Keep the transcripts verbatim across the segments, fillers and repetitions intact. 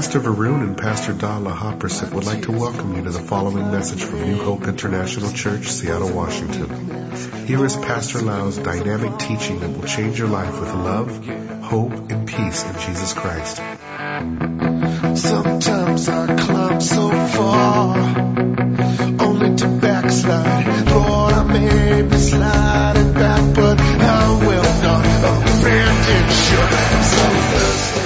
Pastor Varun and Pastor Dala Hopperset would like to welcome you to the following message from New Hope International Church, Seattle, Washington. Here is Pastor Lau's dynamic teaching that will change your life with love, hope, and peace in Jesus Christ. Sometimes I climb so far, only to backslide. Lord, I may be sliding back, but I will not abandon you. I'm so thirsty.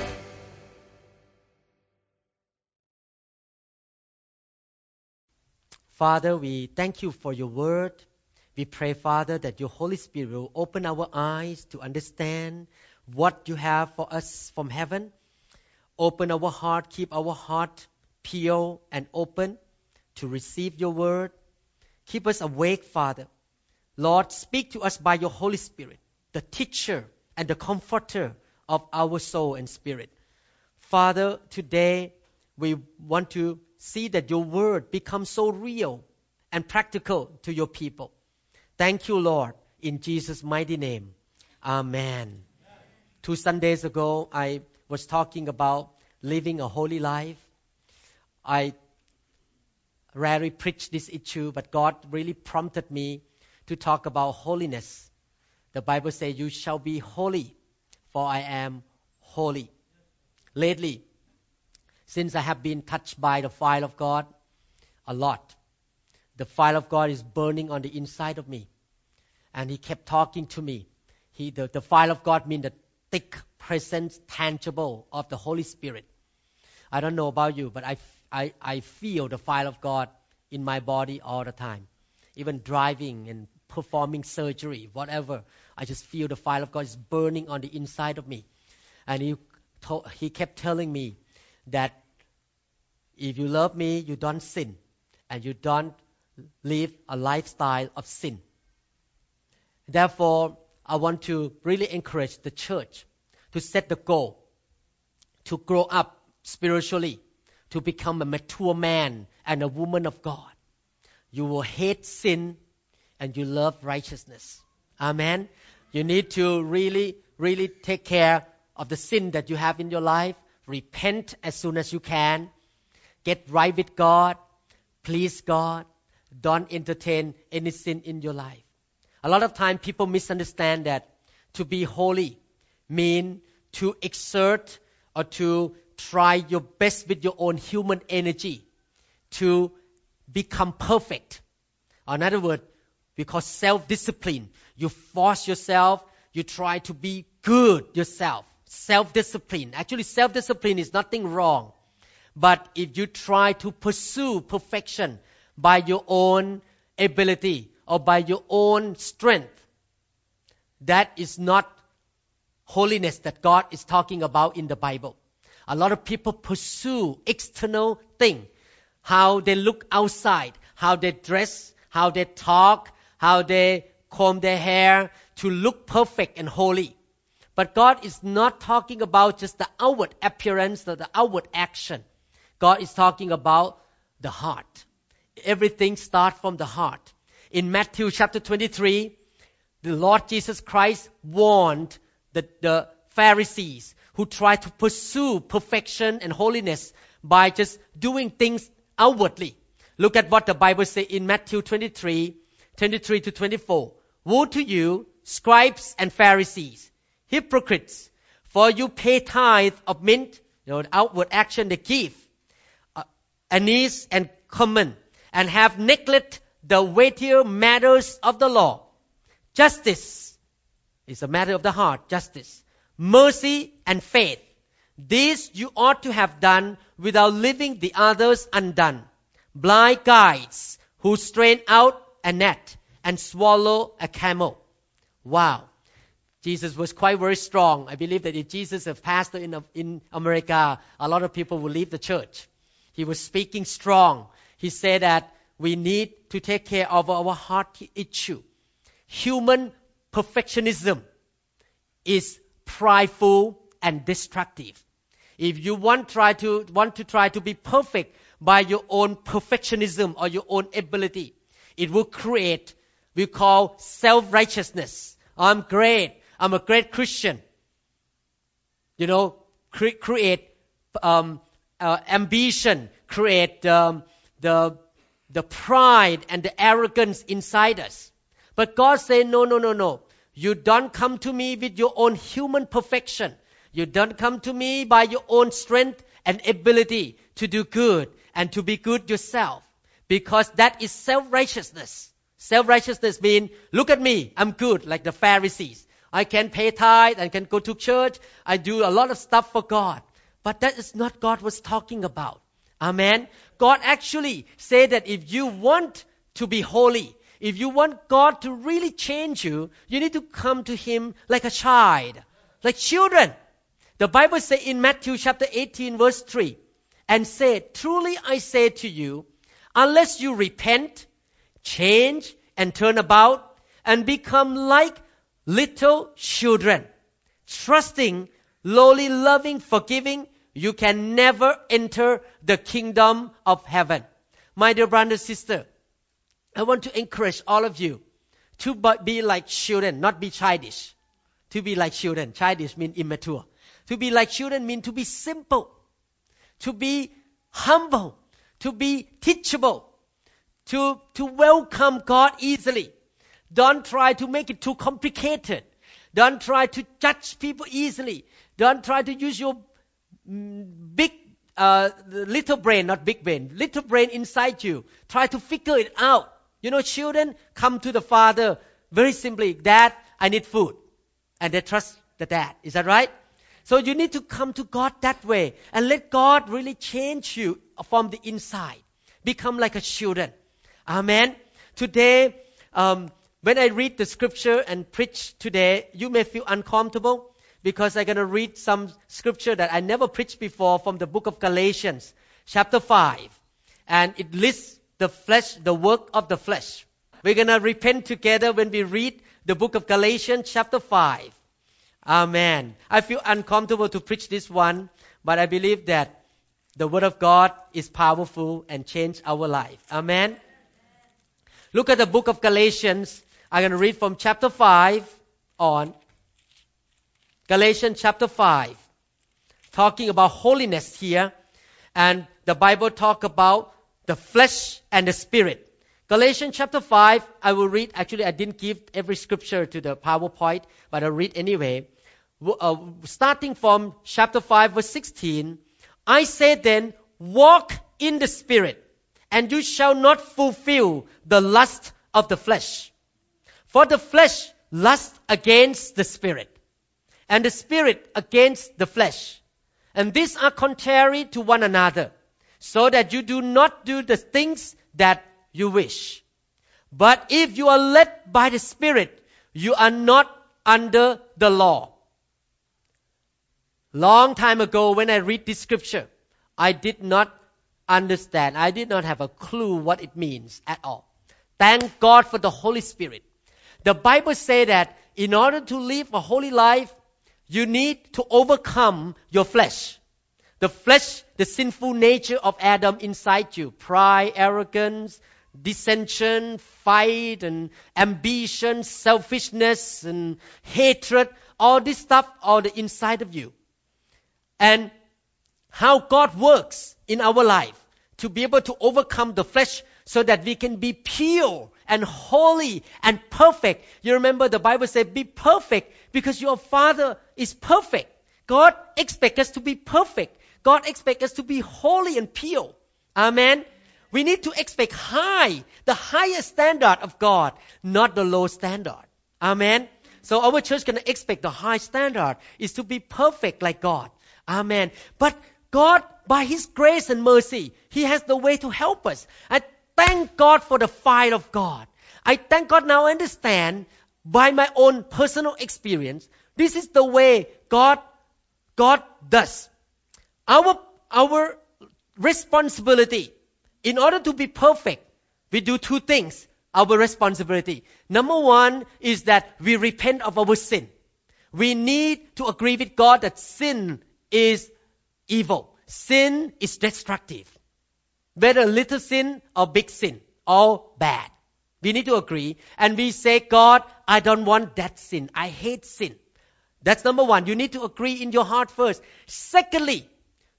Father, we thank you for your word. We pray, Father, that your Holy Spirit will open our eyes to understand what you have for us from heaven. Open our heart, keep our heart pure and open to receive your word. Keep us awake, Father. Lord, speak to us by your Holy Spirit, the teacher and the comforter of our soul and spirit. Father, today we want to see that your word becomes so real and practical to your people. Thank you, Lord, in Jesus' mighty name. Amen. Two Sundays ago, I was talking about living a holy life. I rarely preach this issue, but God really prompted me to talk about holiness. The Bible says, you shall be holy, for I am holy. Lately, since I have been touched by the fire of God a lot, the fire of God is burning on the inside of me. And He kept talking to me. He, the, the fire of God means the thick presence, tangible of the Holy Spirit. I don't know about you, but I, I, I feel the fire of God in my body all the time. Even driving and performing surgery, whatever, I just feel the fire of God is burning on the inside of me. And He, told, he kept telling me that if you love me, you don't sin. And you don't live a lifestyle of sin. Therefore, I want to really encourage the church to set the goal, to grow up spiritually, to become a mature man and a woman of God. You will hate sin and you love righteousness. Amen. You need to really, really take care of the sin that you have in your life. Repent as soon as you can. Get right with God. Please God. Don't entertain any sin in your life. A lot of time people misunderstand that to be holy mean to exert or to try your best with your own human energy to become perfect. Or in other words, we call self-discipline. You force yourself, you try to be good yourself. Self-discipline. Actually, self-discipline is nothing wrong. But if you try to pursue perfection by your own ability or by your own strength, that is not holiness that God is talking about in the Bible. A lot of people pursue external things, how they look outside, how they dress, how they talk, how they comb their hair to look perfect and holy. But God is not talking about just the outward appearance or the outward action. God is talking about the heart. Everything starts from the heart. In Matthew chapter twenty-three, the Lord Jesus Christ warned the, the Pharisees who tried to pursue perfection and holiness by just doing things outwardly. Look at what the Bible says in Matthew twenty-three, twenty-three to twenty-four. Woe to you, scribes and Pharisees, hypocrites, for you pay tithe of mint, you know, the outward action they give, uh, anise and cumin, and have neglected the weightier matters of the law. Justice is a matter of the heart, justice, mercy and faith. These you ought to have done without leaving the others undone. Blind guides who strain out a net and swallow a camel. Wow. Jesus was quite very strong. I believe that if Jesus was pastor in, in America, a lot of people would leave the church. He was speaking strong. He said that we need to take care of our heart issue. Human perfectionism is prideful and destructive. If you want try to want to try to be perfect by your own perfectionism or your own ability, it will create, we call self-righteousness. I'm great. I'm a great Christian. You know, cre- create um, uh, ambition, create um, the the pride and the arrogance inside us. But God said, no, no, no, no. You don't come to me with your own human perfection. You don't come to me by your own strength and ability to do good and to be good yourself. Because that is self-righteousness. Self-righteousness means, look at me, I'm good, like the Pharisees. I can pay tithe, I can go to church, I do a lot of stuff for God. But that is not God was talking about. Amen. God actually said that if you want to be holy, if you want God to really change you, you need to come to Him like a child, like children. The Bible says in Matthew chapter eighteen verse three, and said, truly I say to you, unless you repent, change, and turn about, and become like little children, trusting, lowly, loving, forgiving, you can never enter the kingdom of heaven. My dear brother and sister, I want to encourage all of you to be like children, not be childish. To be like children. Childish means immature. To be like children means to be simple, to be humble, to be teachable, to, to welcome God easily. Don't try to make it too complicated. Don't try to judge people easily. Don't try to use your big, uh, little brain, not big brain, little brain inside you. Try to figure it out. You know, children come to the father very simply, Dad, I need food. And they trust the dad. Is that right? So you need to come to God that way and let God really change you from the inside. Become like a children. Amen. Today, um, when I read the scripture and preach today, you may feel uncomfortable because I'm going to read some scripture that I never preached before from the book of Galatians, chapter five. And it lists the flesh, the work of the flesh. We're going to repent together when we read the book of Galatians, chapter five. Amen. I feel uncomfortable to preach this one, but I believe that the Word of God is powerful and change our life. Amen. Look at the book of Galatians. I'm going to read from chapter five on. Galatians chapter five. Talking about holiness here. And the Bible talk about the flesh and the spirit. Galatians chapter five, I will read. Actually, I didn't give every scripture to the PowerPoint, but I'll read anyway. Uh, starting from chapter five, verse sixteen. I say then, walk in the Spirit, and you shall not fulfill the lust of the flesh. For the flesh lusts against the Spirit, and the Spirit against the flesh. And these are contrary to one another, so that you do not do the things that you wish. But if you are led by the Spirit, you are not under the law. Long time ago, when I read this scripture, I did not understand. I did not have a clue what it means at all. Thank God for the Holy Spirit. The Bible says that in order to live a holy life, you need to overcome your flesh. The flesh, the sinful nature of Adam inside you. Pride, arrogance, dissension, fight, and ambition, selfishness, and hatred. All this stuff are the inside of you. And how God works in our life to be able to overcome the flesh so that we can be pure and holy and perfect. You remember the Bible said, be perfect because your Father is perfect. God expects us to be perfect. God expects us to be holy and pure. Amen. We need to expect high, the highest standard of God, not the low standard. Amen. So our church can expect the high standard is to be perfect like God. Amen. But God, by His grace and mercy, He has the way to help us. I thank God for the fire of God. I thank God now I understand by my own personal experience, this is the way God, God does. Our, our responsibility, in order to be perfect, we do two things. Our responsibility. Number one is that we repent of our sin. We need to agree with God that sin is evil. Sin is destructive. Whether little sin or big sin, all bad. We need to agree. And we say, God, I don't want that sin. I hate sin. That's number one. You need to agree in your heart first. Secondly,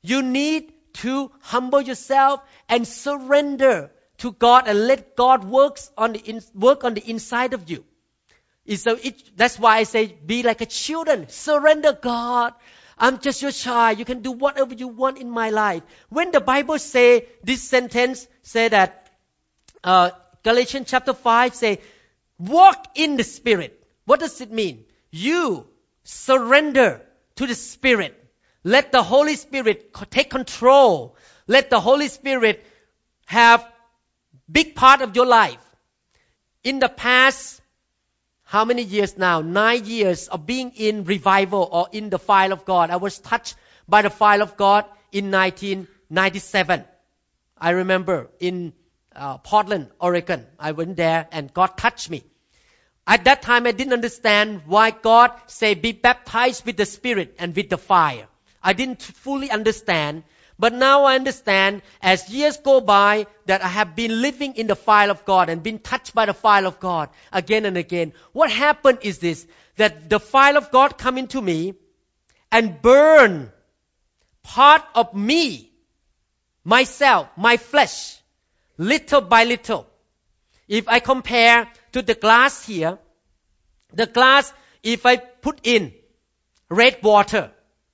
You need to humble yourself and surrender to God and let God works on the in, work on the inside of you. So it, that's why I say be like a children. Surrender, God. I'm just your child. You can do whatever you want in my life. When the Bible say this sentence, say that uh, Galatians chapter five say, walk in the Spirit. What does it mean? You surrender to the Spirit. Let the Holy Spirit take control. Let the Holy Spirit have big part of your life. In the past, how many years now? Nine years of being in revival or in the fire of God. I was touched by the fire of God in nineteen ninety-seven. I remember in uh, Portland, Oregon. I went there and God touched me. At that time, I didn't understand why God said, be baptized with the Spirit and with the fire. I didn't fully understand. But now I understand as years go by that I have been living in the fire of God and been touched by the fire of God again and again. What happened is this, that the fire of God come into me and burn part of me, myself, my flesh, little by little. If I compare to the glass here, the glass, if I put in red water,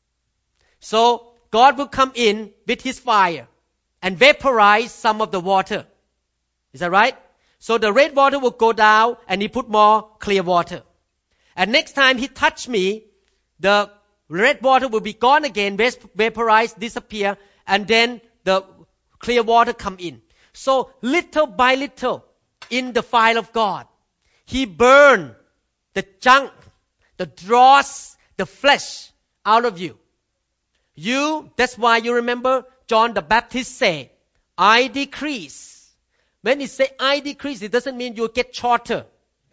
so God will come in with His fire and vaporize some of the water. Is that right? So the red water will go down and He put more clear water. And next time He touch me, the red water will be gone again, vaporize, disappear, and then the clear water come in. So little by little, in the fire of God, He burn the junk, the dross, the flesh out of you. You, that's why you remember John the Baptist say, I decrease. When he say I decrease, it doesn't mean you get shorter.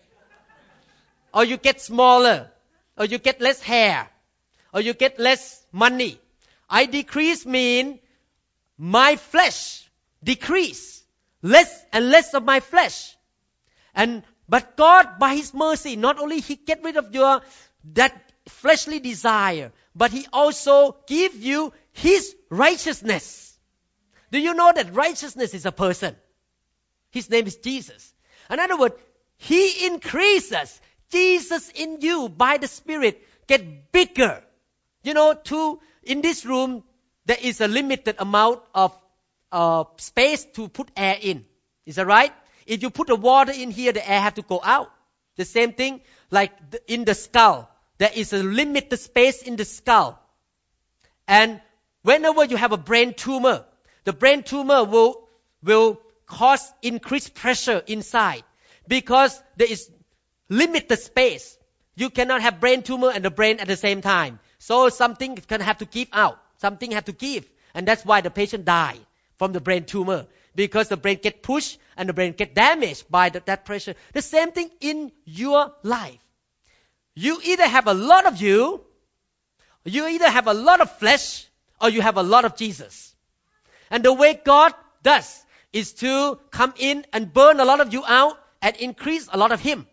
Or you get smaller. Or you get less hair. Or you get less money. I decrease mean my flesh decrease. Less and less of my flesh. And but God, by His mercy, not only He get rid of your that fleshly desire, but He also give you His righteousness. Do you know that righteousness is a person? His name is Jesus. In other words, He increases. Jesus in you by the Spirit get bigger. You know, to in this room there is a limited amount of uh, space to put air in. Is that right? If you put the water in here, the air have to go out. The same thing like in the skull. There is a limited space in the skull. And whenever you have a brain tumor, the brain tumor will, will cause increased pressure inside because there is limited space. You cannot have brain tumor and the brain at the same time. So something can have to give out. Something have to give. And that's why the patient die from the brain tumor. Because the brain get pushed and the brain get damaged by the, that pressure. The same thing in your life. You either have a lot of you, you either have a lot of flesh, or you have a lot of Jesus. And the way God does is to come in and burn a lot of you out and increase a lot of Him.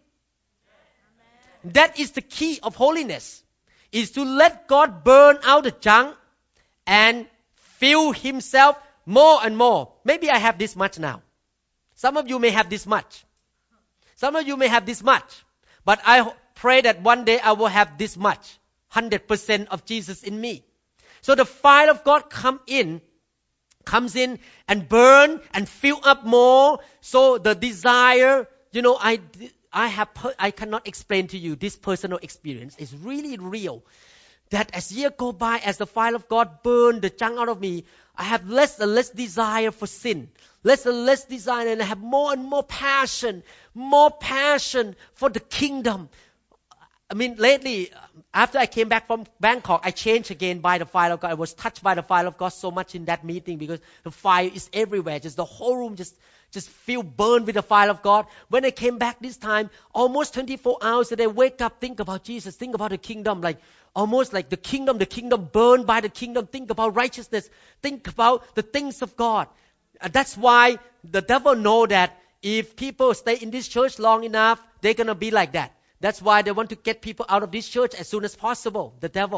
Amen. That is the key of holiness, is to let God burn out the junk and fill Himself more and more. Maybe I have this much now. Some of you may have this much. Some of you may have this much. But I pray that one day I will have this much, one hundred percent of Jesus in me. So the fire of God come in, comes in and burn and fill up more. So the desire, you know, I, I have, I cannot explain to you this personal experience. It's really real. That as years go by, as the fire of God burn the junk out of me, I have less and less desire for sin. Less and less desire, and I have more and more passion, more passion for the kingdom. I mean, lately, after I came back from Bangkok, I changed again by the fire of God. I was touched by the fire of God so much in that meeting because the fire is everywhere. Just the whole room just, just feel burned with the fire of God. When I came back this time, almost twenty-four hours a day, wake up, think about Jesus, think about the kingdom, like almost like the kingdom, the kingdom burned by the kingdom. Think about righteousness. Think about the things of God. And that's why the devil know that if people stay in this church long enough, they're going to be like that. That's why they want to get people out of this church as soon as possible, the devil.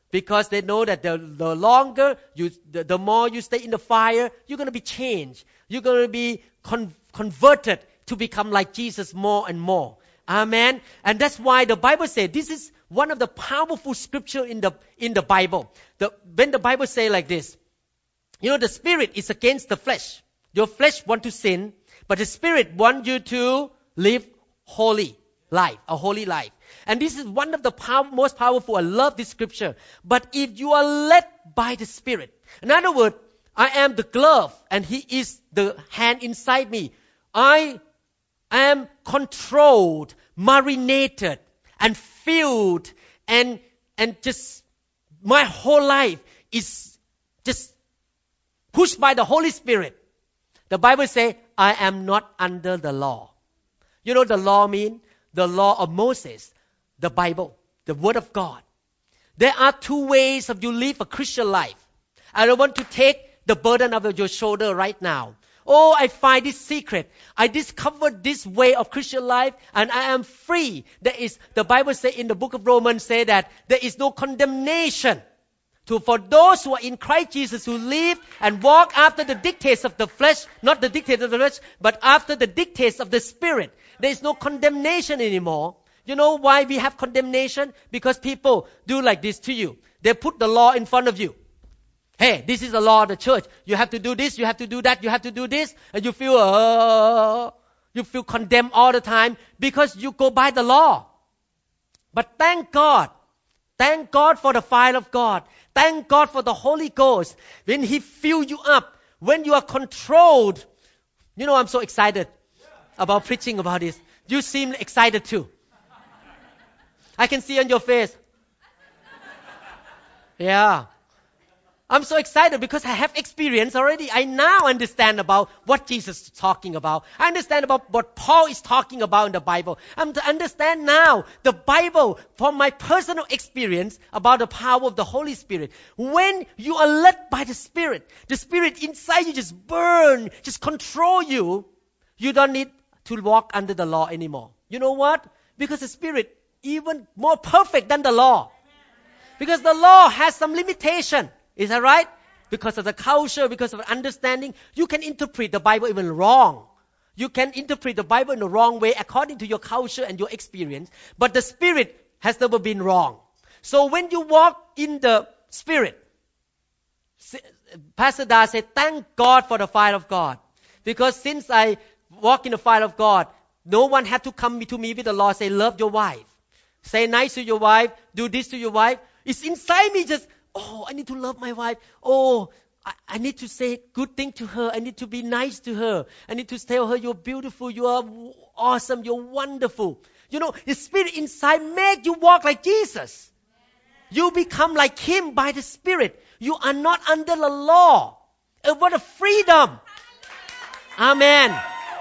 Because they know that the, the longer you, the, the more you stay in the fire, you're going to be changed. You're going to be con- converted to become like Jesus more and more. Amen. And that's why the Bible says this is one of the powerful scripture in the in the Bible. The, when the Bible say like this, you know, the spirit is against the flesh. Your flesh want to sin, but the spirit want you to live holy life, a holy life. And this is one of the power, most powerful. I love this scripture. But if you are led by the Spirit, in other words, I am the glove and He is the hand inside me. I am controlled, marinated, and filled, and and just my whole life is just pushed by the Holy Spirit. The Bible says, I am not under the law. You know the law mean? The law of Moses, the Bible, the Word of God. There are two ways of you live a Christian life. I don't want to take the burden of your shoulder right now. Oh, I find this secret. I discovered this way of Christian life and I am free. There is, the Bible says in the book of Romans say that there is no condemnation to for those who are in Christ Jesus, who live and walk after the dictates of the flesh, not the dictates of the flesh, but after the dictates of the Spirit. There is no condemnation anymore. You know why we have condemnation? Because people do like this to you. They put the law in front of you. Hey, this is the law of the church. You have to do this, you have to do that, you have to do this, and you feel, uh, you feel condemned all the time because you go by the law. But thank God, thank God for the fire of God. Thank God for the Holy Ghost. When He fills you up, when you are controlled. You know, I'm so excited about preaching about this. You seem excited too. I can see on your face. Yeah. I'm so excited because I have experience already. I now understand about what Jesus is talking about. I understand about what Paul is talking about in the Bible. I'm to understand now the Bible from my personal experience about the power of the Holy Spirit. When you are led by the Spirit, the Spirit inside you just burn, just control you. You don't need to walk under the law anymore. You know what? Because the Spirit even more perfect than the law. Because the law has some limitation. Is that right? Because of the culture, because of understanding, you can interpret the Bible even wrong. You can interpret the Bible in the wrong way according to your culture and your experience. But the Spirit has never been wrong. So when you walk in the Spirit, Pastor Da said, thank God for the fire of God. Because since I walk in the fire of God, no one had to come to me with the law, say, love your wife. Say nice to your wife. Do this to your wife. It's inside me just, oh, I need to love my wife. Oh, I, I need to say good thing to her. I need to be nice to her. I need to tell her you're beautiful, you are awesome, you're wonderful. You know, the Spirit inside make you walk like Jesus. You become like Him by the Spirit. You are not under the law. And what a freedom. Amen.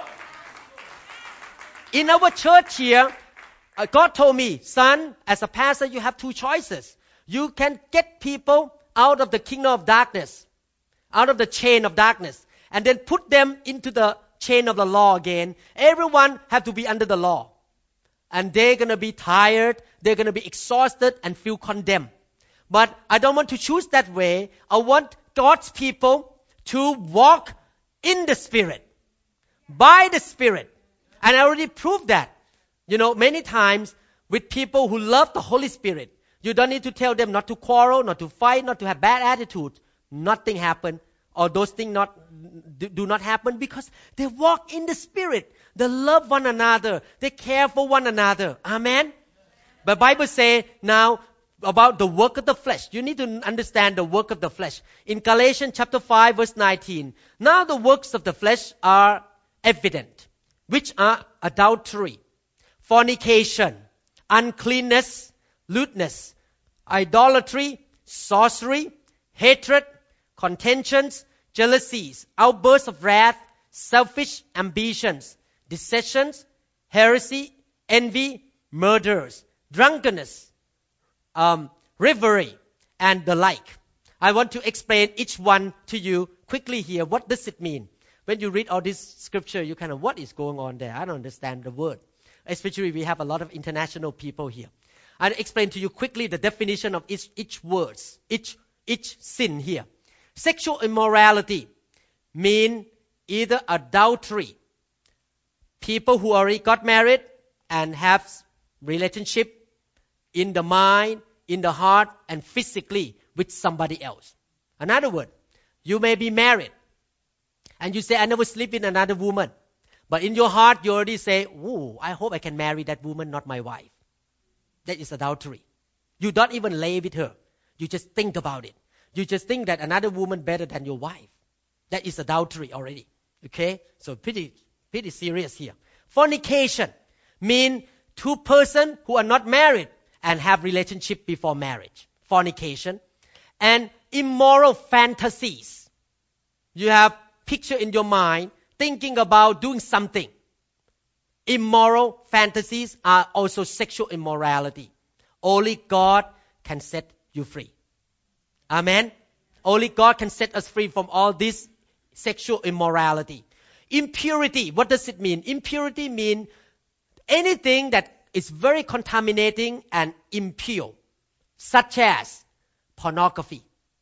In our church here, God told me, son, as a pastor, you have two choices. You can get people out of the kingdom of darkness, out of the chain of darkness, and then put them into the chain of the law again. Everyone have to be under the law. And they're going to be tired, they're going to be exhausted and feel condemned. But I don't want to choose that way. I want God's people to walk in the Spirit, by the Spirit. And I already proved that. You know, many times with people who love the Holy Spirit, you don't need to tell them not to quarrel, not to fight, not to have bad attitude. Nothing happen, or those things not do not happen because they walk in the Spirit. They love one another. They care for one another. Amen. But Bible says now about the work of the flesh. You need to understand the work of the flesh. In Galatians chapter five, verse nineteen. Now the works of the flesh are evident, which are adultery, fornication, uncleanness, lewdness, idolatry, sorcery, hatred, contentions, jealousies, outbursts of wrath, selfish ambitions, dissensions, heresy, envy, murders, drunkenness, um, revelry, and the like. I want to explain each one to you quickly here. What does it mean? When you read all this scripture, you kind of, what is going on there? I don't understand the word. Especially we have a lot of international people here. I'll explain to you quickly the definition of each, each words, each, each sin here. Sexual immorality mean either adultery. People who already got married and have relationship in the mind, in the heart, and physically with somebody else. Another word, you may be married and you say, I never sleep with another woman. But in your heart, you already say, ooh, I hope I can marry that woman, not my wife. That is adultery. You don't even lay with her. You just think about it. You just think that another woman better than your wife. That is adultery already. Okay? So pretty, pretty serious here. Fornication mean two persons who are not married and have relationship before marriage. Fornication. And immoral fantasies. You have picture in your mind thinking about doing something. Immoral fantasies are also sexual immorality. Only God can set you free. Amen. Only God can set us free from all this sexual immorality. Impurity, what does it mean? Impurity means anything that is very contaminating and impure, such as pornography,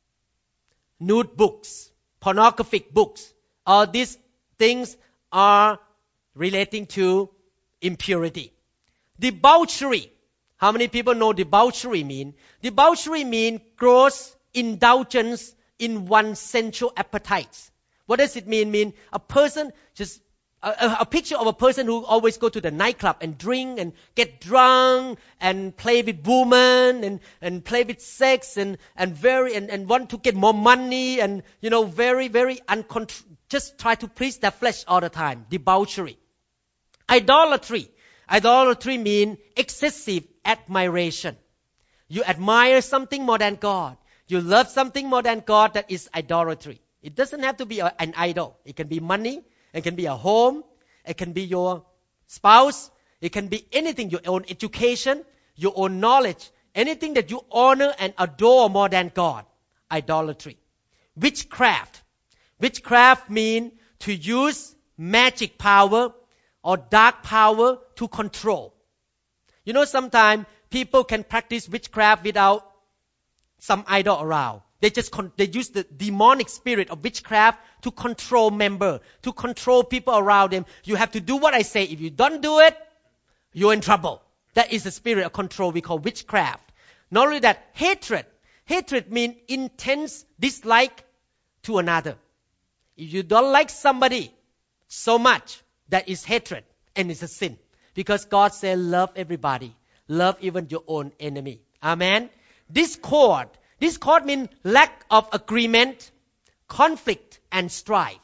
nude books, pornographic books. All these things are relating to impurity. Debauchery. How many people know debauchery mean? Debauchery mean gross indulgence in one's sensual appetites. What does it mean? Mean a person just a, a picture of a person who always go to the nightclub and drink and get drunk and play with women and, and play with sex and, and very and, and want to get more money and you know very very uncontr- just try to please their flesh all the time. Debauchery. Idolatry. Idolatry mean excessive admiration. You admire something more than God. You love something more than God. That is idolatry. It doesn't have to be a, an idol. It can be money. It can be a home. It can be your spouse. It can be anything, your own education, your own knowledge. Anything that you honor and adore more than God. Idolatry. Witchcraft. Witchcraft means to use magic power or dark power to control. You know, sometimes people can practice witchcraft without some idol around. They just con- they use the demonic spirit of witchcraft to control member, to control people around them. You have to do what I say. If you don't do it, you're in trouble. That is the spirit of control we call witchcraft. Not only that, hatred. Hatred means intense dislike to another. If you don't like somebody so much, that is hatred and it's a sin. Because God said, love everybody. Love even your own enemy. Amen. Discord. Discord means lack of agreement, conflict, and strife.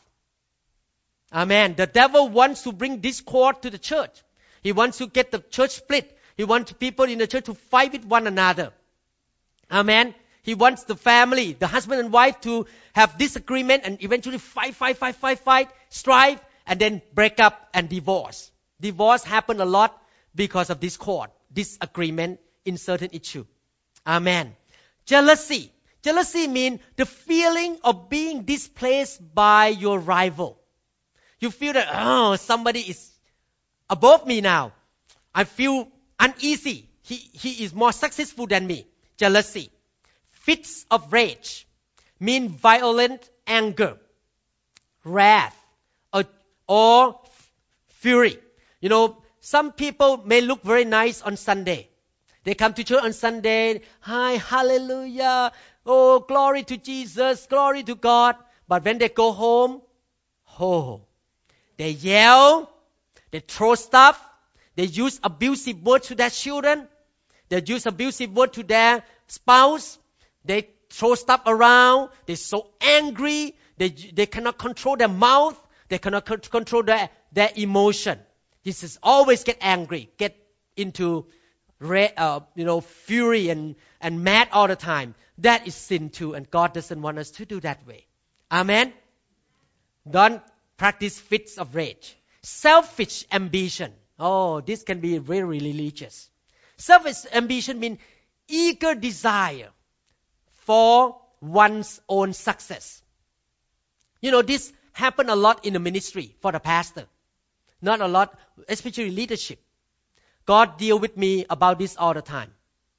Amen. The devil wants to bring discord to the church. He wants to get the church split. He wants people in the church to fight with one another. Amen. He wants the family, the husband and wife to have disagreement and eventually fight, fight, fight, fight, fight, strive, and then break up and divorce. Divorce happen a lot because of discord, disagreement in certain issue. Amen. Jealousy. Jealousy means the feeling of being displaced by your rival. You feel that, oh, somebody is above me now. I feel uneasy. He, he is more successful than me. Jealousy. Fits of rage mean violent anger, wrath, or, or fury. You know, some people may look very nice on Sunday. They come to church on Sunday. Hi, hallelujah. Oh, glory to Jesus, glory to God. But when they go home, oh, they yell, they throw stuff, they use abusive words to their children, they use abusive words to their spouse, they throw stuff around, they're so angry, they, they cannot control their mouth, they cannot c- control their, their emotion. This is always get angry, get into Re, uh, you know, fury and, and mad all the time. That is sin too, and God doesn't want us to do that way. Amen? Don't practice fits of rage. Selfish ambition. Oh, this can be very religious. Selfish ambition means eager desire for one's own success. You know, this happen a lot in the ministry for the pastor. Not a lot, especially leadership. God deal with me about this all the time.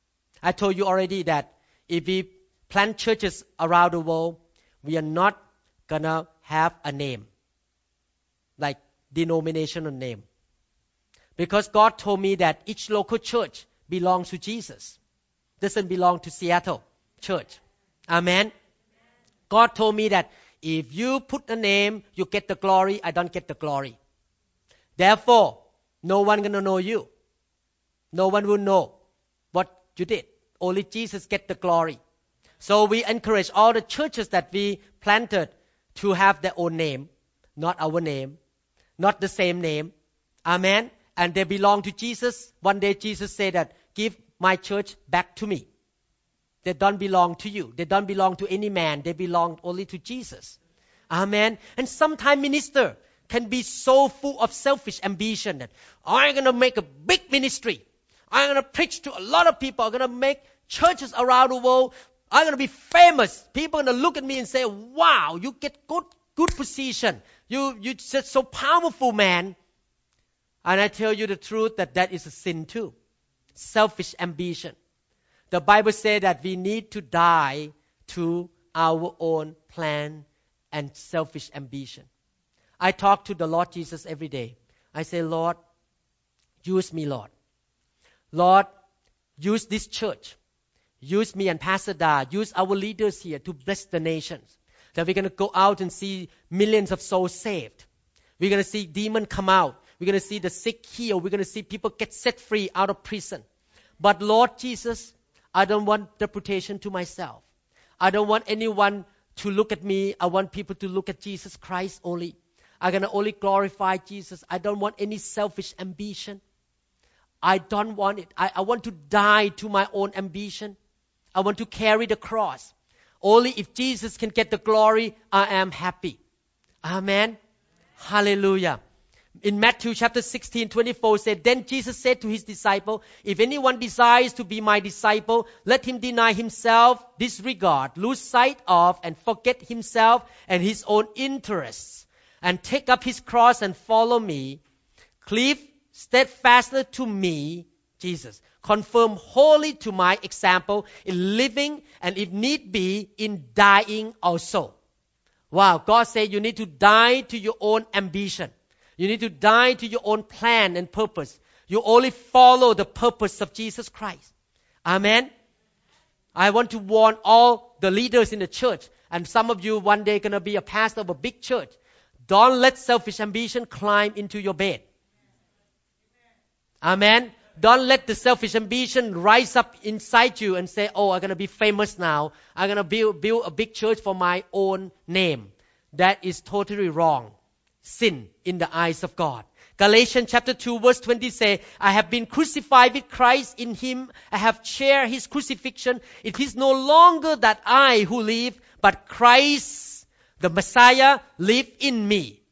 I told you already that if we plant churches around the world, we are not gonna have a name, like denominational name. Because God told me that each local church belongs to Jesus. Doesn't belong to Seattle church. Amen. God told me that if you put a name, you get the glory, I don't get the glory. Therefore, no one gonna know you. No one will know what you did. Only Jesus get the glory. So we encourage all the churches that we planted to have their own name, not our name, not the same name. Amen. And they belong to Jesus. One day Jesus said that, give my church back to me. They don't belong to you. They don't belong to any man. They belong only to Jesus. Amen. And sometimes minister can be so full of selfish ambition that I'm going to make a big ministry. I'm going to preach to a lot of people. I'm going to make churches around the world. I'm going to be famous. People are going to look at me and say, wow, you get good, good position. You, you're just so powerful, man. And I tell you the truth that that is a sin too. Selfish ambition. The Bible says that we need to die to our own plan and selfish ambition. I talk to the Lord Jesus every day. I say, Lord, use me, Lord. Lord, use this church. Use me and Pastor Da. Use our leaders here to bless the nations. That we're going to go out and see millions of souls saved. We're going to see demons come out. We're going to see the sick healed. We're going to see people get set free out of prison. But Lord Jesus, I don't want reputation to myself. I don't want anyone to look at me. I want people to look at Jesus Christ only. I'm going to only glorify Jesus. I don't want any selfish ambition. I don't want it. I, I want to die to my own ambition. I want to carry the cross. Only if Jesus can get the glory, I am happy. Amen. Hallelujah. In Matthew chapter sixteen, twenty-four said, Then Jesus said to his disciple, If anyone desires to be my disciple, let him deny himself, disregard, lose sight of, and forget himself and his own interests, and take up his cross and follow me. Cleave steadfastly to me, Jesus. Conform wholly to my example in living and if need be, in dying also. Wow, God said you need to die to your own ambition. You need to die to your own plan and purpose. You only follow the purpose of Jesus Christ. Amen. I want to warn all the leaders in the church, and some of you one day going to be a pastor of a big church. Don't let selfish ambition climb into your bed. Amen. Don't let the selfish ambition rise up inside you and say, oh, I'm going to be famous now. I'm going to build, build a big church for my own name. That is totally wrong. Sin in the eyes of God. Galatians chapter two verse twenty say, I have been crucified with Christ. In him I have shared his crucifixion. It is no longer that I who live, but Christ, the Messiah, live in me.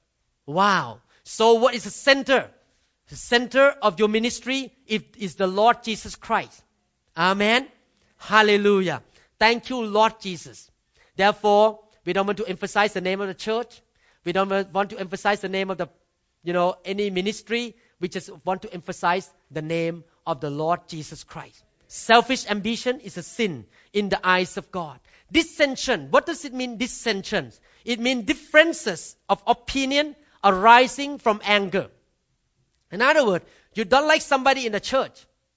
Wow. So what is the center? The center of your ministry is the Lord Jesus Christ. Amen. Hallelujah. Thank you, Lord Jesus. Therefore, we don't want to emphasize the name of the church. We don't want to emphasize the name of the, you know, any ministry. We just want to emphasize the name of the Lord Jesus Christ. Selfish ambition is a sin in the eyes of God. Dissension. What does it mean, dissensions? It means differences of opinion arising from anger. In other words, you don't like somebody in the church.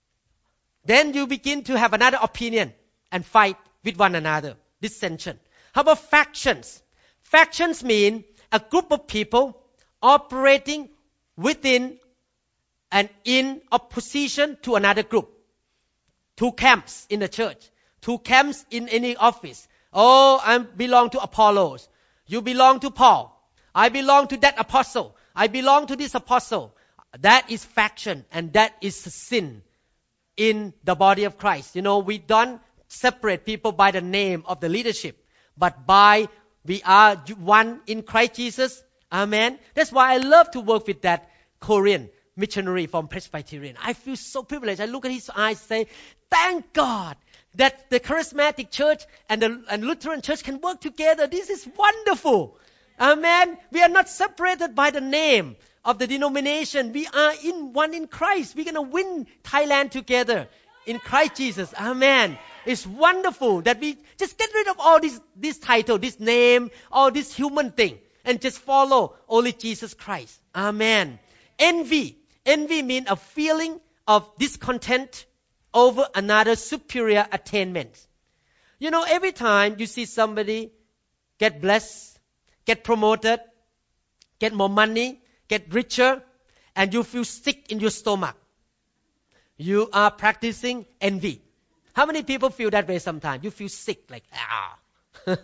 Then you begin to have another opinion and fight with one another. Dissension. How about factions? Factions mean a group of people operating within and in opposition to another group. Two camps in the church. Two camps in any office. Oh, I belong to Apollos. You belong to Paul. I belong to that apostle. I belong to this apostle. That is faction and that is sin in the body of Christ. You know, we don't separate people by the name of the leadership, but by we are one in Christ Jesus. Amen. That's why I love to work with that Korean missionary from Presbyterian. I feel so privileged. I look at his eyes and say, thank God that the charismatic church and the and Lutheran church can work together. This is wonderful. Amen. We are not separated by the name of the denomination. We are in one in Christ. We're going to win Thailand together. in Christ Jesus. Amen. It's wonderful that we just get rid of all this, this title, this name, all this human thing, and just follow only Jesus Christ. Amen. Envy. Envy means a feeling of discontent over another superior attainment. You know, every time you see somebody get blessed, get promoted, get more money, get richer, and you feel sick in your stomach, you are practicing envy. How many people feel that way sometimes? You feel sick, like, ah.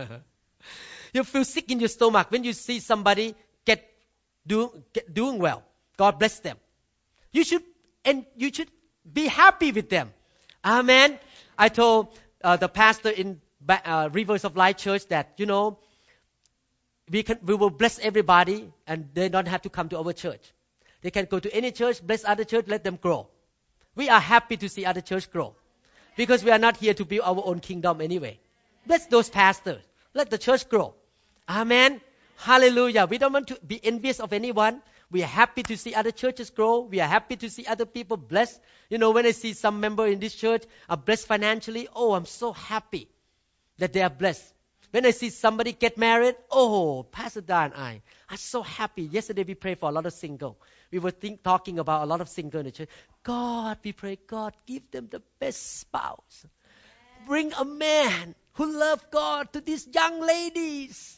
You feel sick in your stomach when you see somebody get, do, get doing well. God bless them. You should, and you should be happy with them. Amen. I told uh, the pastor in uh, Rivers of Light Church that, you know, we can, we will bless everybody and they don't have to come to our church. They can go to any church, bless other church, let them grow. We are happy to see other church grow because we are not here to build our own kingdom anyway. Bless those pastors. Let the church grow. Amen. Hallelujah. We don't want to be envious of anyone. We are happy to see other churches grow. We are happy to see other people blessed. You know, when I see some member in this church are blessed financially, oh, I'm so happy that they are blessed. When I see somebody get married, oh, Pastor Da and I are so happy. Yesterday we prayed for a lot of single. We were think, talking about a lot of single in the church. God, we pray, God, give them the best spouse. Bring a man who loves God to these young ladies.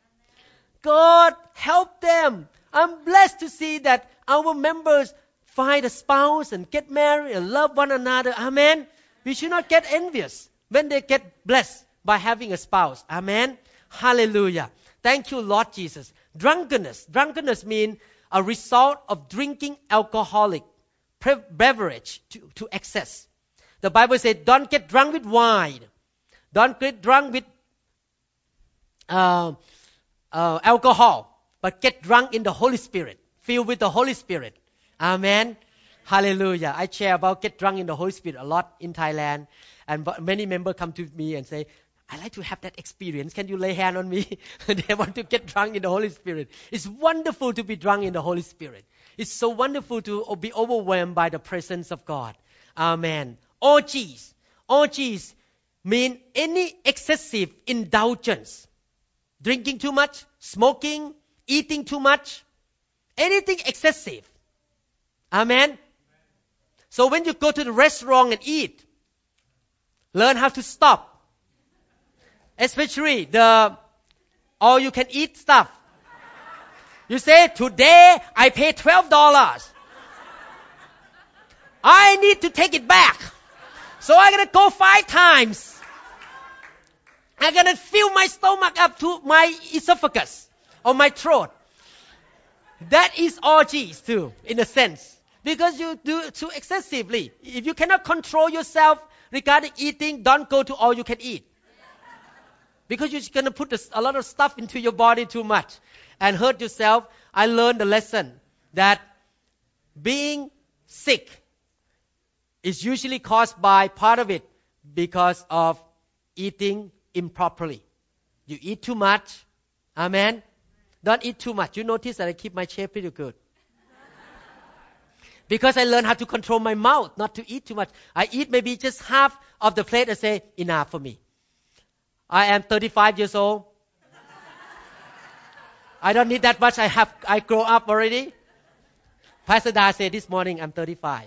God, help them. I'm blessed to see that our members find a spouse and get married and love one another. Amen. We should not get envious when they get blessed by having a spouse. Amen. Hallelujah. Thank you, Lord Jesus. Drunkenness. Drunkenness means a result of drinking alcoholic beverage to, to excess. The Bible says, don't get drunk with wine. Don't get drunk with uh, uh, alcohol. But get drunk in the Holy Spirit. Filled with the Holy Spirit. Amen. Hallelujah. I share about get drunk in the Holy Spirit a lot in Thailand. And many members come to me and say, I like to have that experience. Can you lay hand on me? They want to get drunk in the Holy Spirit. It's wonderful to be drunk in the Holy Spirit. It's so wonderful to be overwhelmed by the presence of God. Amen. Orgies. Orgies mean any excessive indulgence. Drinking too much, smoking, eating too much, anything excessive. Amen. So when you go to the restaurant and eat, learn how to stop. Especially the all you can eat stuff. You say, today I pay twelve dollars. I need to take it back. So I'm going to go five times. I'm going to fill my stomach up to my esophagus or my throat. That is orgies too, in a sense. Because you do it too excessively. If you cannot control yourself regarding eating, don't go to all you can eat. Because you're going to put a lot of stuff into your body too much and hurt yourself. I learned the lesson that being sick is usually caused by part of it because of eating improperly. You eat too much. Amen. Don't eat too much. You notice that I keep my shape pretty good. Because I learned how to control my mouth, not to eat too much. I eat maybe just half of the plate and say, enough for me. I am thirty-five years old. I don't need that much. I have, I grow up already. Pastor Da said this morning, I'm thirty-five.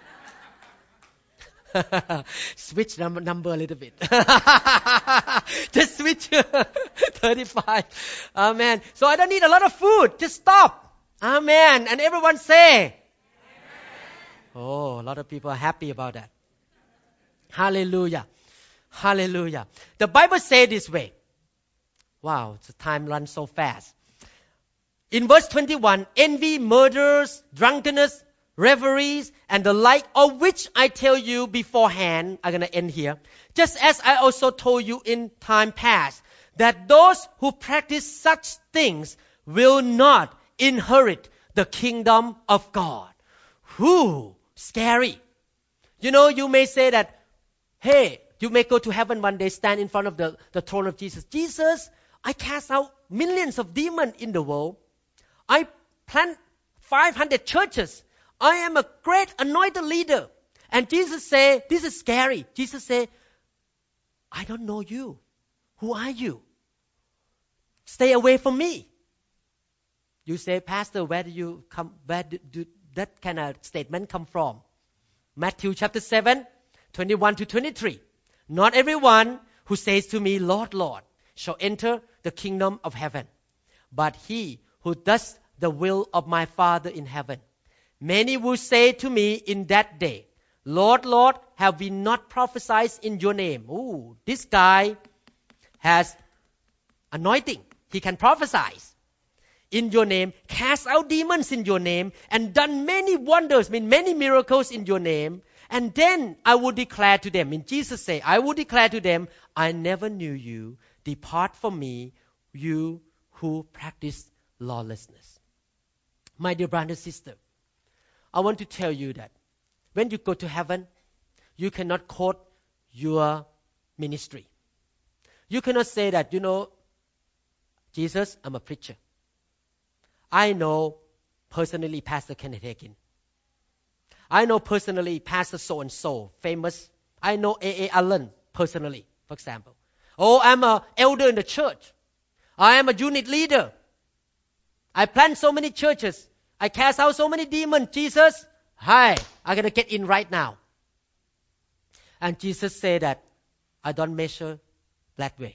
Switch number, number a little bit. Just switch. thirty-five. Amen. So I don't need a lot of food. Just stop. Amen. And everyone say, Amen. Oh, a lot of people are happy about that. Hallelujah. Hallelujah. The Bible says this way. Wow, the time runs so fast. In verse twenty-one, envy, murders, drunkenness, revelries, and the like, of which I tell you beforehand, I'm going to end here, just as I also told you in time past, that those who practice such things will not inherit the kingdom of God. Whew, scary. You know, you may say that, hey, you may go to heaven one day, stand in front of the, the throne of Jesus. Jesus, I cast out millions of demons in the world. I plant five hundred churches. I am a great anointed leader. And Jesus say, this is scary. Jesus say, I don't know you. Who are you? Stay away from me. You say, Pastor, where do you come, where do, do that kind of statement come from? Matthew chapter seven, twenty-one to twenty-three. Not everyone who says to me, Lord, Lord, shall enter the kingdom of heaven, but he who does the will of my Father in heaven. Many will say to me in that day, Lord, Lord, have we not prophesied in your name? Ooh, this guy has anointing. He can prophesy in your name, cast out demons in your name, and done many wonders, mean many miracles in your name. And then I will declare to them, and Jesus say, I will declare to them, I never knew you. Depart from me, you who practice lawlessness. My dear brother and sister, I want to tell you that when you go to heaven, you cannot quote your ministry. You cannot say that, you know, Jesus, I'm a preacher. I know personally Pastor Kenneth Hagin. I know personally Pastor so-and-so, famous. I know A A Allen personally, for example. Oh, I'm an elder in the church. I am a unit leader. I plant so many churches. I cast out so many demons. Jesus, hi, I'm going to get in right now. And Jesus said that I don't measure that way.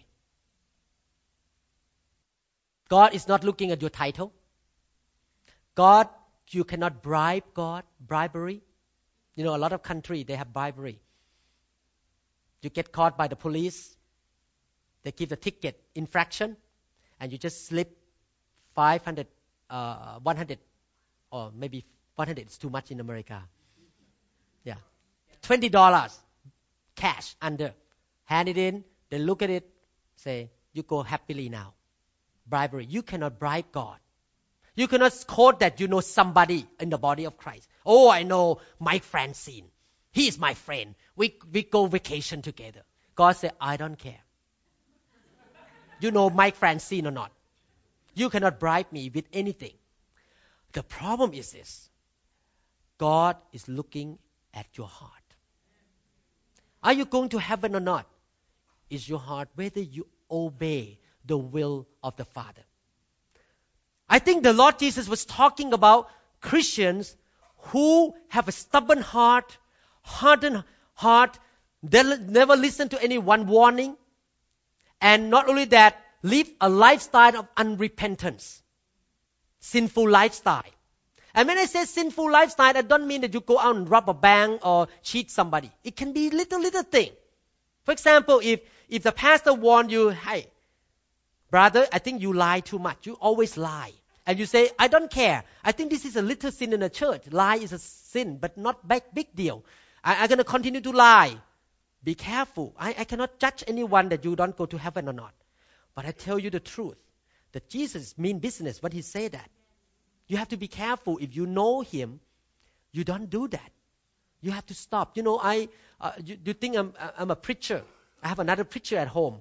God is not looking at your title. God, you cannot bribe God, bribery. You know, a lot of countries, they have bribery. You get caught by the police. They give the ticket, infraction, and you just slip five hundred, uh, one hundred, or maybe one hundred is too much in America. Yeah. twenty dollars cash under. Hand it in, they look at it, say, you go happily now. Bribery. You cannot bribe God. You cannot quote that you know somebody in the body of Christ. Oh, I know Mike Francine. He is my friend. We, we go vacation together. God said, I don't care. You know Mike Francine or not. You cannot bribe me with anything. The problem is this. God is looking at your heart. Are you going to heaven or not? Is your heart whether you obey the will of the Father. I think the Lord Jesus was talking about Christians who have a stubborn heart, hardened heart, they never listen to any one warning, and not only that, live a lifestyle of unrepentance, sinful lifestyle. And when I say sinful lifestyle, I don't mean that you go out and rob a bank or cheat somebody. It can be little, little thing. For example, if, if the pastor warned you, hey, brother, I think you lie too much. You always lie. And you say, I don't care. I think this is a little sin in the church. Lie is a sin, but not big, big deal. I, I'm going to continue to lie. Be careful. I, I cannot judge anyone that you don't go to heaven or not. But I tell you the truth, that Jesus mean business when he say that. You have to be careful. If you know him, you don't do that. You have to stop. You know, I. Uh, you, you think I'm, I'm a preacher. I have another preacher at home.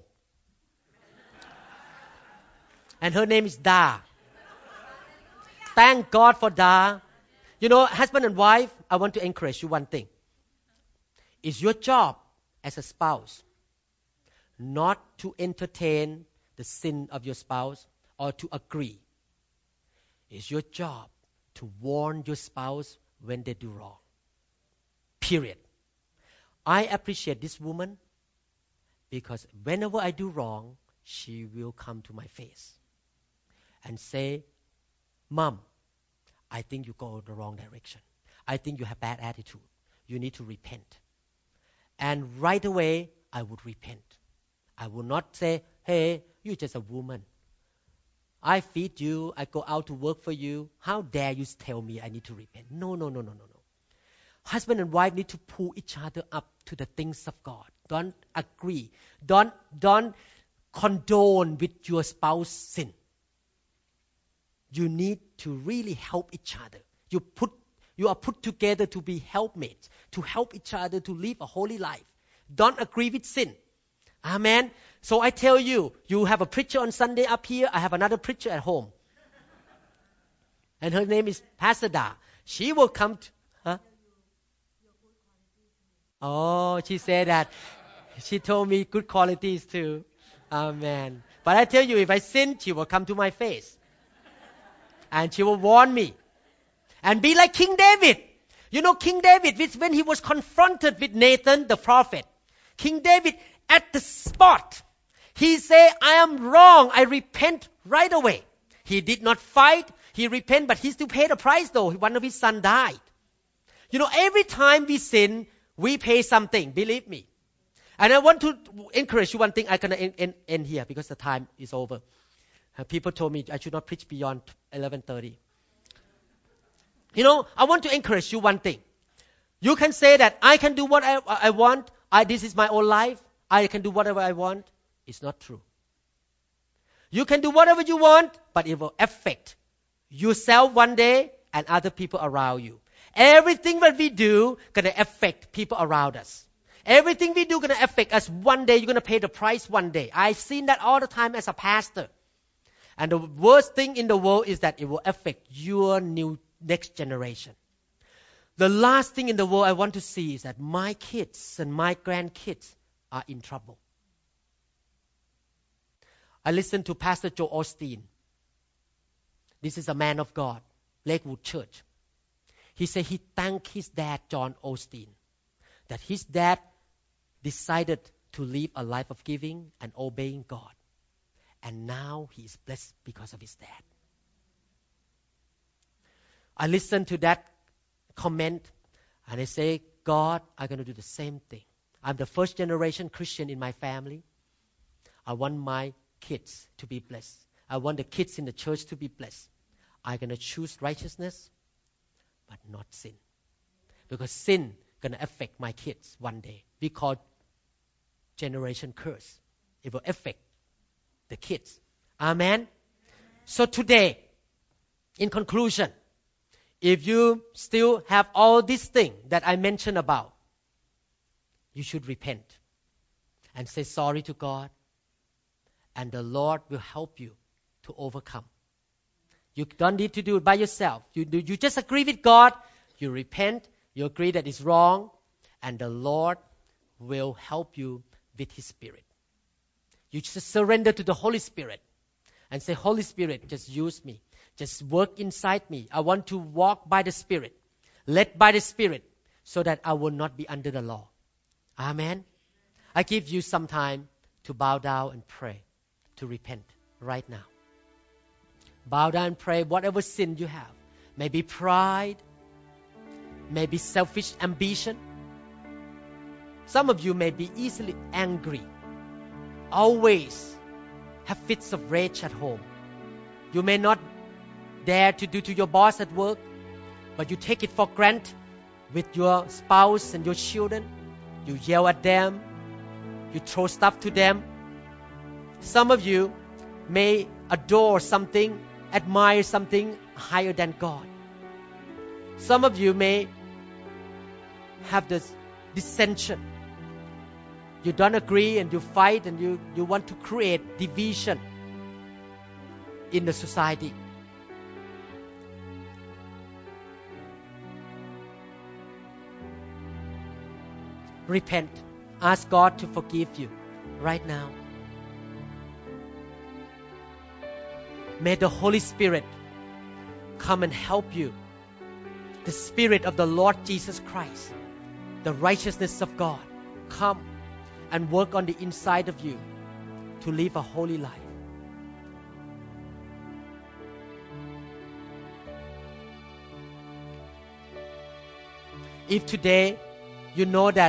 And her name is Da. Thank God for Da. You know, husband and wife, I want to encourage you one thing. It's your job as a spouse not to entertain the sin of your spouse or to agree. It's your job to warn your spouse when they do wrong. Period. I appreciate this woman because whenever I do wrong, she will come to my face and say, Mom, I think you go the wrong direction. I think you have bad attitude. You need to repent. And right away, I would repent. I will not say, hey, you're just a woman. I feed you. I go out to work for you. How dare you tell me I need to repent? No, no, no, no, no, no. Husband and wife need to pull each other up to the things of God. Don't agree. Don't, don't condone with your spouse's sin. You need to really help each other. You put, you are put together to be helpmates, to help each other to live a holy life. Don't agree with sin. Amen. So I tell you, you have a preacher on Sunday up here. I have another preacher at home. And her name is Pastor Da. She will come to, huh? Oh, she said that. She told me good qualities too. Amen. But I tell you, if I sin, she will come to my face. And she will warn me. And be like King David. You know, King David, when he was confronted with Nathan, the prophet, King David, at the spot, he said, I am wrong. I repent right away. He did not fight. He repented, but he still paid a price though. One of his sons died. You know, every time we sin, we pay something. Believe me. And I want to encourage you one thing. I'm going to end, end, end here because the time is over. Uh, people told me I should not preach beyond eleven thirty. You know, I want to encourage you one thing. You can say that I can do what I, I want. I, this is my own life. I can do whatever I want. It's not true. You can do whatever you want, but it will affect yourself one day and other people around you. Everything that we do gonna affect people around us. Everything we do gonna affect us one day. You're gonna pay the price one day. I've seen that all the time as a pastor. And the worst thing in the world is that it will affect your new next generation. The last thing in the world I want to see is that my kids and my grandkids are in trouble. I listened to Pastor Joel Osteen. This is a man of God, Lakewood Church. He said he thanked his dad, John Osteen, that his dad decided to live a life of giving and obeying God. And now he is blessed because of his dad. I listened to that comment and I say, God, I'm going to do the same thing. I'm the first generation Christian in my family. I want my kids to be blessed. I want the kids in the church to be blessed. I'm going to choose righteousness, but not sin. Because sin going to affect my kids one day. We call generation curse. It will affect the kids. Amen? So today, in conclusion, if you still have all these things that I mentioned about, you should repent and say sorry to God, and the Lord will help you to overcome. You don't need to do it by yourself. You, do, you just agree with God, you repent, you agree that it's wrong, and the Lord will help you with His Spirit. You just surrender to the Holy Spirit and say, Holy Spirit, just use me. Just work inside me. I want to walk by the Spirit, led by the Spirit, so that I will not be under the law. Amen. I give you some time to bow down and pray, to repent right now. Bow down and pray whatever sin you have. Maybe pride, maybe selfish ambition. Some of you may be easily angry, always have fits of rage at home. You may not dare to do to your boss at work, but you take it for granted with your spouse and your children. You yell at them. You throw stuff to them. Some of you may adore something, admire something higher than God. Some of you may have this dissension. You don't agree and you fight and you, you want to create division in the society. Repent. Ask God to forgive you right now. May the Holy Spirit come and help you. The Spirit of the Lord Jesus Christ, the righteousness of God, come and work on the inside of you to live a holy life. If today you know that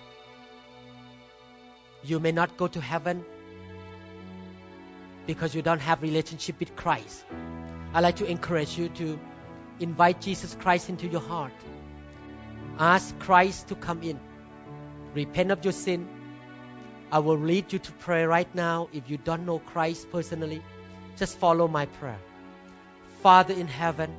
you may not go to heaven because you don't have relationship with Christ, I'd like to encourage you to invite Jesus Christ into your heart. Ask Christ to come in. Repent of your sin. I will lead you to pray right now. If you don't know Christ personally, just follow my prayer. Father in heaven,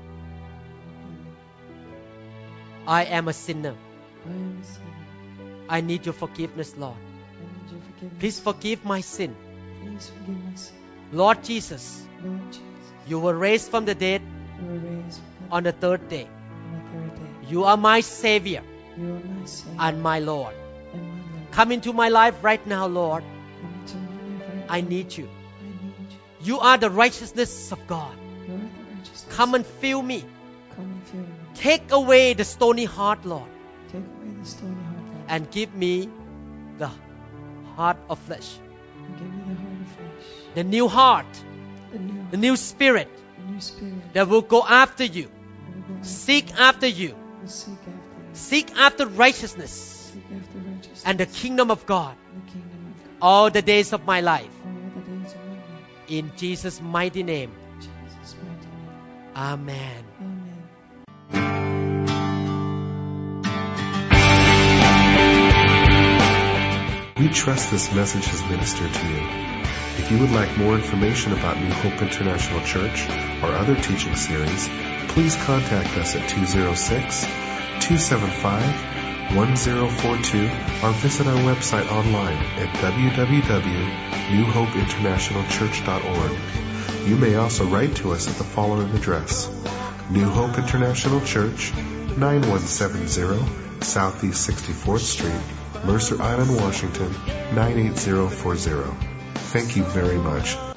I am a sinner. I am a sinner. I need your forgiveness, Lord. I need your forgiveness. Please forgive my sin. Please forgive my sin. Lord Jesus, Lord Jesus, you were raised from the dead you were raised from on the third day. on the third day. You are my Savior. You are my Savior and my Lord. and my Lord. Come into my life right now, Lord. Come into my life right I now. need you. I need you. You are the righteousness of God. You are the righteousness. Come and fill me. Come and fill me. Take away the stony heart, Lord, Take away the stony heart, Lord, and give me the heart of flesh, and give me the heart of flesh. the new heart, The new, the new spirit the new spirit that will go after you, that will go after seek you. after you, Will seek after you. seek after righteousness Seek after righteousness and the kingdom of God and the kingdom of God. all the days of my life. All the days of my life. In Jesus' mighty name. In Jesus' mighty name. Amen. Amen. We trust this message has ministered to you. If you would like more information about New Hope International Church or other teaching series, please contact us at two oh six, two seven five, one oh four two or visit our website online at w w w dot new hope international church dot org. You may also write to us at the following address: New Hope International Church, nine one seven zero Southeast sixty-fourth Street, Mercer Island, Washington, nine eight zero four zero. Thank you very much.